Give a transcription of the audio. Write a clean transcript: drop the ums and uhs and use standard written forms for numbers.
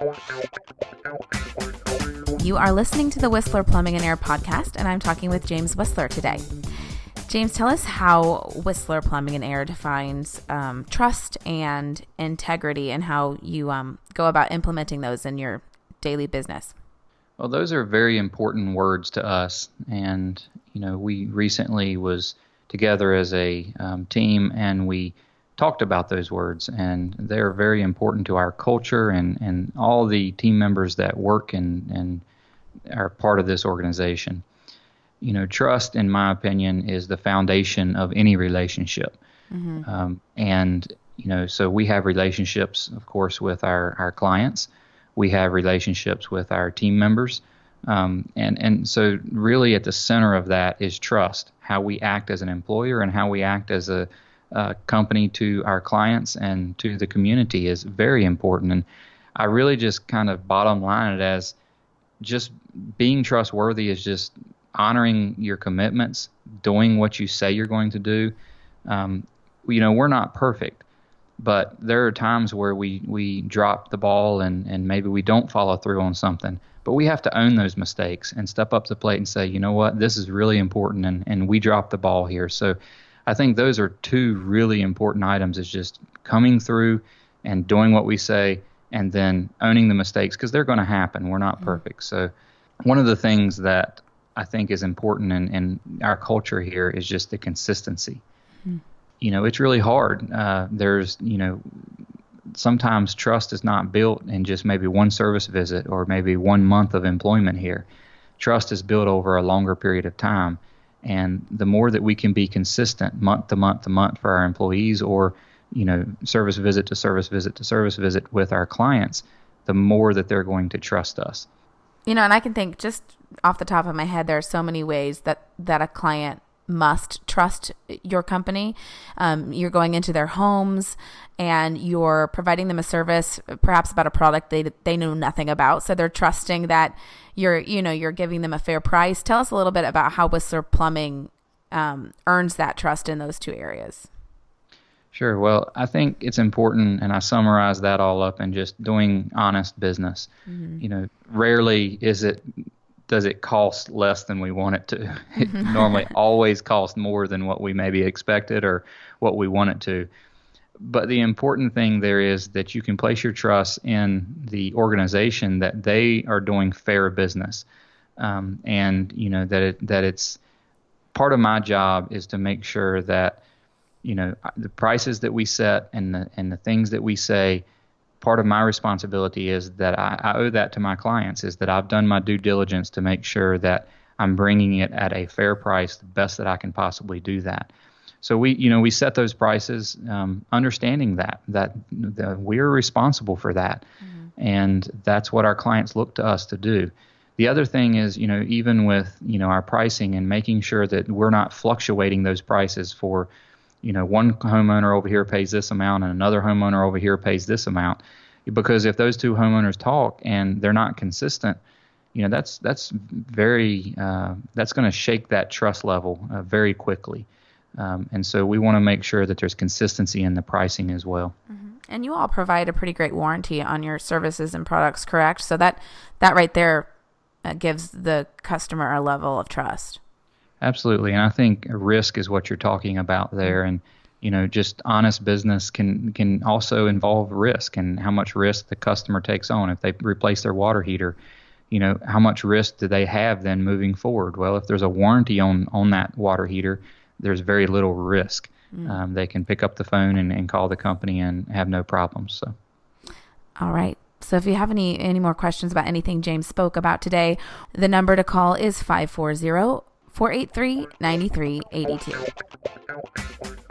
You are listening to the Whistler Plumbing and Air podcast, and I'm talking with James Whistler today. James, tell us how Whistler Plumbing and Air defines trust and integrity, and how you go about implementing those in your daily business. Well, those are very important words to us, and we recently was together as a team, and we talked about those words, and they're very important to our culture and all the team members that work and are part of this organization. Trust, in my opinion, is the foundation of any relationship. Mm-hmm. So we have relationships, of course, with our clients. We have relationships with our team members. And so really at the center of that is trust, how we act as an employer and how we act as a company to our clients and to the community is very important. And I really just kind of bottom line it as just being trustworthy is just honoring your commitments, doing what you say you're going to do. We're not perfect, but there are times where we drop the ball and maybe we don't follow through on something. But we have to own those mistakes and step up to the plate and say, you know what, this is really important, and we dropped the ball here. So I think those are two really important items, is just coming through and doing what we say, and then owning the mistakes, because they're going to happen. We're not perfect. So one of the things that I think is important in our culture here is just the consistency. Mm-hmm. It's really hard. There's, sometimes trust is not built in just maybe one service visit or maybe 1 month of employment here. Trust is built over a longer period of time. And the more that we can be consistent month to month to month for our employees, or, service visit to service visit to service visit with our clients, the more that they're going to trust us. And I can think just off the top of my head, there are so many ways that a client must trust your company. You're going into their homes and you're providing them a service, perhaps about a product they know nothing about. So they're trusting that you're giving them a fair price. Tell us a little bit about how Whistler Plumbing earns that trust in those two areas. Sure. Well, I think it's important, and I summarize that all up in just doing honest business. Mm-hmm. Rarely does it cost less than we want it to. It normally always costs more than what we maybe expected or what we want it to. But the important thing there is that you can place your trust in the organization that they are doing fair business, and that it's part of my job is to make sure that the prices that we set and the things that we say. Part of my responsibility is that I owe that to my clients, is that I've done my due diligence to make sure that I'm bringing it at a fair price, the best that I can possibly do that. So we set those prices, understanding that we're responsible for that, and that's what our clients look to us to do. The other thing is, even with our pricing and making sure that we're not fluctuating those prices for. One homeowner over here pays this amount and another homeowner over here pays this amount, because if those two homeowners talk and they're not consistent, that's very that's going to shake that trust level very quickly, and so we want to make sure that there's consistency in the pricing as well. Mm-hmm. And you all provide a pretty great warranty on your services and products, correct? So that right there gives the customer a level of trust. Absolutely, and I think risk is what you're talking about there, and just honest business can also involve risk, and how much risk the customer takes on. If they replace their water heater, how much risk do they have then moving forward? Well, if there's a warranty on that water heater, there's very little risk. They can pick up the phone and call the company and have no problems. So, all right. So if you have any more questions about anything James spoke about today, the number to call is 540-483-9382.